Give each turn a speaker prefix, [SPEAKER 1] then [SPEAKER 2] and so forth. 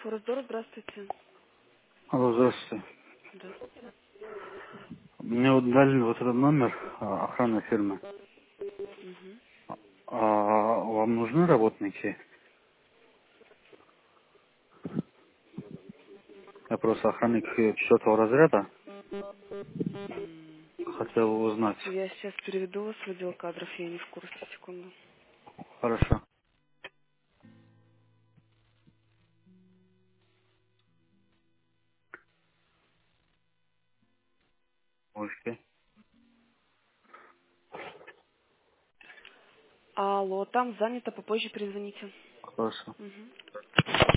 [SPEAKER 1] Форестдор, здравствуйте.
[SPEAKER 2] Алло, здравствуйте.
[SPEAKER 1] Здравствуйте.
[SPEAKER 2] Мне вот дали вот этот номер охранной фирмы.
[SPEAKER 1] Мгм.
[SPEAKER 2] А вам нужны работники? Я просто охранник четвертого разряда.
[SPEAKER 1] М.
[SPEAKER 2] Хотел узнать.
[SPEAKER 1] Я сейчас переведу вас в отдел кадров, я не в курсе, секунду.
[SPEAKER 2] Хорошо. Можете.
[SPEAKER 1] Алло, там занято, попозже перезвоните.
[SPEAKER 2] Хорошо.
[SPEAKER 1] Мгм.